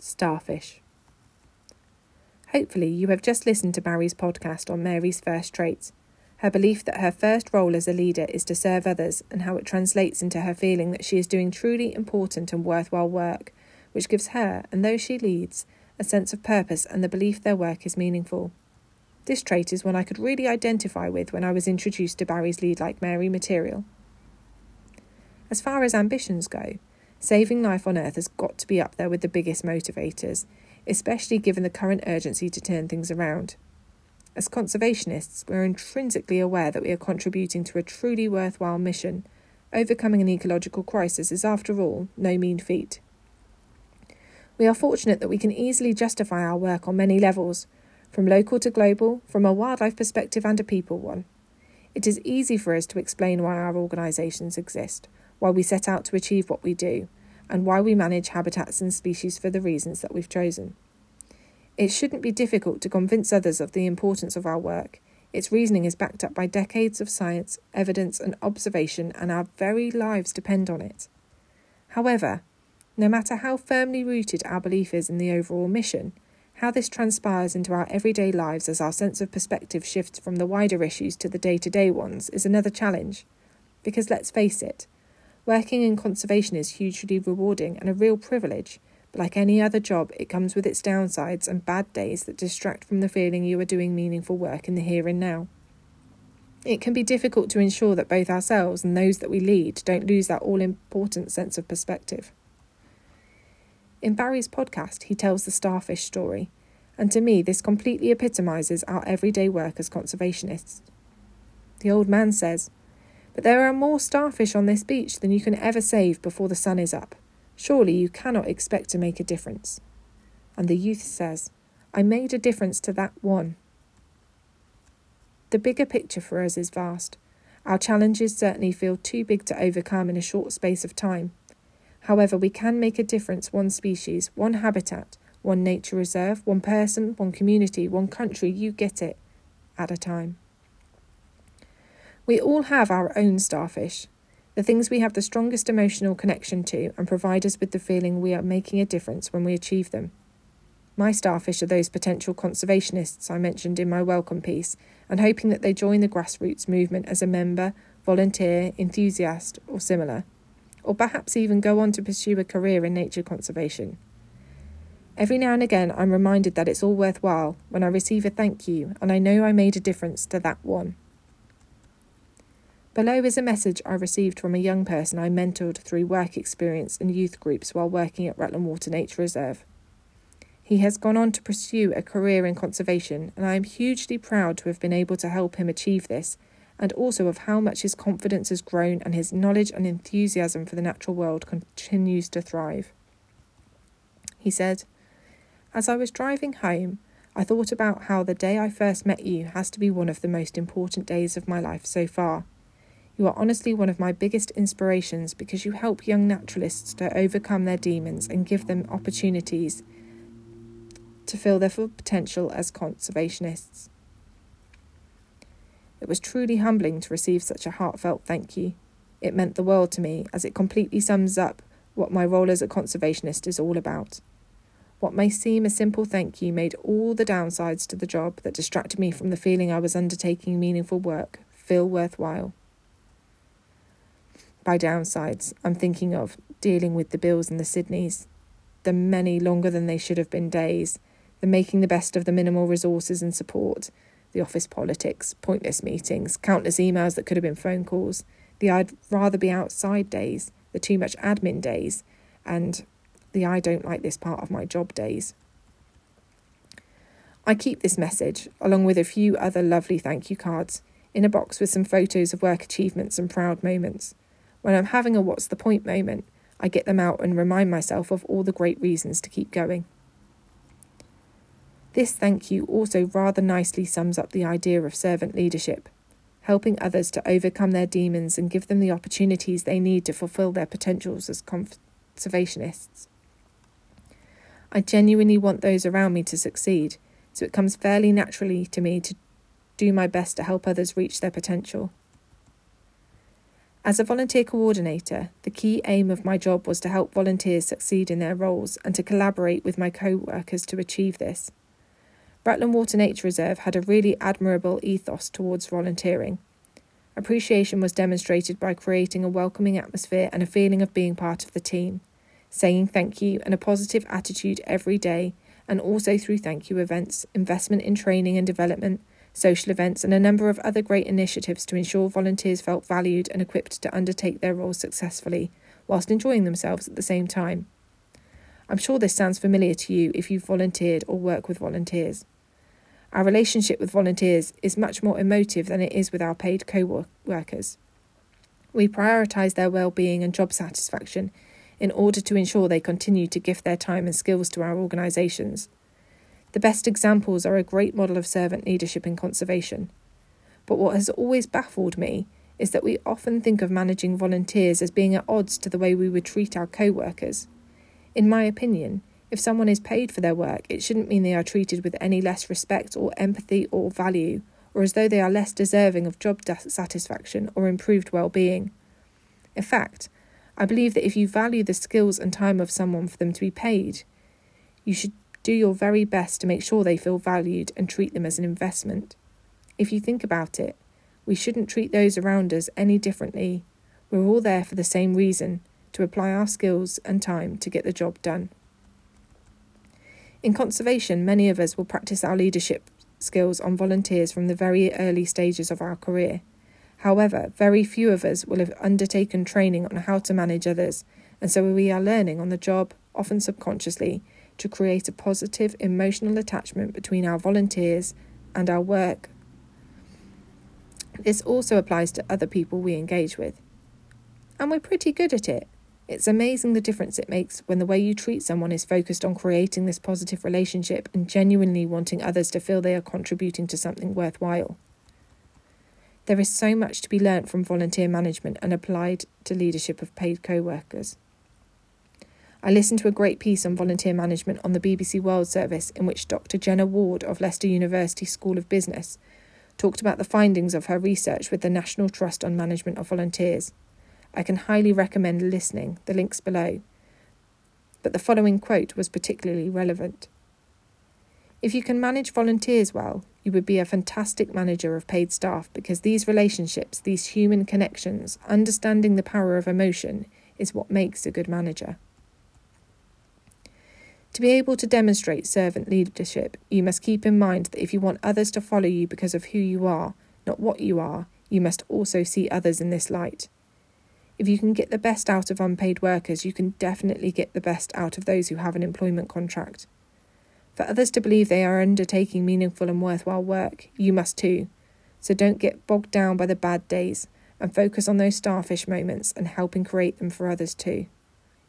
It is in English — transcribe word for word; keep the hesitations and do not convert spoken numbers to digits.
Starfish. Hopefully you have just listened to Barry's podcast on Mary's first traits, her belief that her first role as a leader is to serve others, and how it translates into her feeling that she is doing truly important and worthwhile work, which gives her, and those she leads, a sense of purpose and the belief their work is meaningful. This trait is one I could really identify with when I was introduced to Barry's Lead Like Mary material. As far as ambitions go, saving life on Earth has got to be up there with the biggest motivators, especially given the current urgency to turn things around. As conservationists, we're intrinsically aware that we are contributing to a truly worthwhile mission. Overcoming an ecological crisis is, after all, no mean feat. We are fortunate that we can easily justify our work on many levels, from local to global, from a wildlife perspective and a people one. It is easy for us to explain why our organisations exist, why we set out to achieve what we do, and why we manage habitats and species for the reasons that we've chosen. It shouldn't be difficult to convince others of the importance of our work. Its reasoning is backed up by decades of science, evidence and observation, and our very lives depend on it. However, no matter how firmly rooted our belief is in the overall mission, how this transpires into our everyday lives as our sense of perspective shifts from the wider issues to the day-to-day ones is another challenge. Because let's face it, working in conservation is hugely rewarding and a real privilege, but like any other job, it comes with its downsides and bad days that distract from the feeling you are doing meaningful work in the here and now. It can be difficult to ensure that both ourselves and those that we lead don't lose that all-important sense of perspective. In Barry's podcast, he tells the starfish story, and to me this completely epitomises our everyday work as conservationists. The old man says, "But there are more starfish on this beach than you can ever save before the sun is up. Surely you cannot expect to make a difference." And the youth says, "I made a difference to that one." The bigger picture for us is vast. Our challenges certainly feel too big to overcome in a short space of time. However, we can make a difference one species, one habitat, one nature reserve, one person, one community, one country, you get it, at a time. We all have our own starfish, the things we have the strongest emotional connection to and provide us with the feeling we are making a difference when we achieve them. My starfish are those potential conservationists I mentioned in my welcome piece, and hoping that they join the grassroots movement as a member, volunteer, enthusiast or similar, or perhaps even go on to pursue a career in nature conservation. Every now and again I'm reminded that it's all worthwhile when I receive a thank you and I know I made a difference to that one. Below is a message I received from a young person I mentored through work experience and youth groups while working at Rutland Water Nature Reserve. He has gone on to pursue a career in conservation, and I am hugely proud to have been able to help him achieve this, and also of how much his confidence has grown and his knowledge and enthusiasm for the natural world continues to thrive. He said, "As I was driving home, I thought about how the day I first met you has to be one of the most important days of my life so far. You are honestly one of my biggest inspirations because you help young naturalists to overcome their demons and give them opportunities to fill their full potential as conservationists." It was truly humbling to receive such a heartfelt thank you. It meant the world to me, as it completely sums up what my role as a conservationist is all about. What may seem a simple thank you made all the downsides to the job that distracted me from the feeling I was undertaking meaningful work feel worthwhile. By downsides, I'm thinking of dealing with the bills and the Sydneys, the many longer than they should have been days, the making the best of the minimal resources and support, the office politics, pointless meetings, countless emails that could have been phone calls, the I'd rather be outside days, the too much admin days, and the I don't like this part of my job days. I keep this message, along with a few other lovely thank you cards, in a box with some photos of work achievements and proud moments. When I'm having a what's the point moment, I get them out and remind myself of all the great reasons to keep going. This thank you also rather nicely sums up the idea of servant leadership, helping others to overcome their demons and give them the opportunities they need to fulfil their potentials as conservationists. I genuinely want those around me to succeed, so it comes fairly naturally to me to do my best to help others reach their potential. As a volunteer coordinator, the key aim of my job was to help volunteers succeed in their roles and to collaborate with my co-workers to achieve this. Rutland Water Nature Reserve had a really admirable ethos towards volunteering. Appreciation was demonstrated by creating a welcoming atmosphere and a feeling of being part of the team, saying thank you and a positive attitude every day, and also through thank you events, investment in training and development, social events, and a number of other great initiatives to ensure volunteers felt valued and equipped to undertake their roles successfully, whilst enjoying themselves at the same time. I'm sure this sounds familiar to you if you've volunteered or work with volunteers. Our relationship with volunteers is much more emotive than it is with our paid co-workers. We prioritise their well-being and job satisfaction in order to ensure they continue to gift their time and skills to our organisations. The best examples are a great model of servant leadership in conservation. But what has always baffled me is that we often think of managing volunteers as being at odds to the way we would treat our co-workers. In my opinion, if someone is paid for their work, it shouldn't mean they are treated with any less respect or empathy or value, or as though they are less deserving of job satisfaction or improved well-being. In fact, I believe that if you value the skills and time of someone for them to be paid, you should do your very best to make sure they feel valued and treat them as an investment. If you think about it, we shouldn't treat those around us any differently. We're all there for the same reason, to apply our skills and time to get the job done. In conservation, many of us will practice our leadership skills on volunteers from the very early stages of our career. However, very few of us will have undertaken training on how to manage others, and so we are learning on the job, often subconsciously, to create a positive emotional attachment between our volunteers and our work. This also applies to other people we engage with. And we're pretty good at it. It's amazing the difference it makes when the way you treat someone is focused on creating this positive relationship and genuinely wanting others to feel they are contributing to something worthwhile. There is so much to be learnt from volunteer management and applied to leadership of paid co-workers. I listened to a great piece on volunteer management on the B B C World Service in which Doctor Jenna Ward of Leicester University School of Business talked about the findings of her research with the National Trust on Management of Volunteers. I can highly recommend listening, the link's below. But the following quote was particularly relevant. If you can manage volunteers well, you would be a fantastic manager of paid staff because these relationships, these human connections, understanding the power of emotion is what makes a good manager. To be able to demonstrate servant leadership, you must keep in mind that if you want others to follow you because of who you are, not what you are, you must also see others in this light. If you can get the best out of unpaid workers, you can definitely get the best out of those who have an employment contract. For others to believe they are undertaking meaningful and worthwhile work, you must too. So don't get bogged down by the bad days and focus on those starfish moments and helping create them for others too.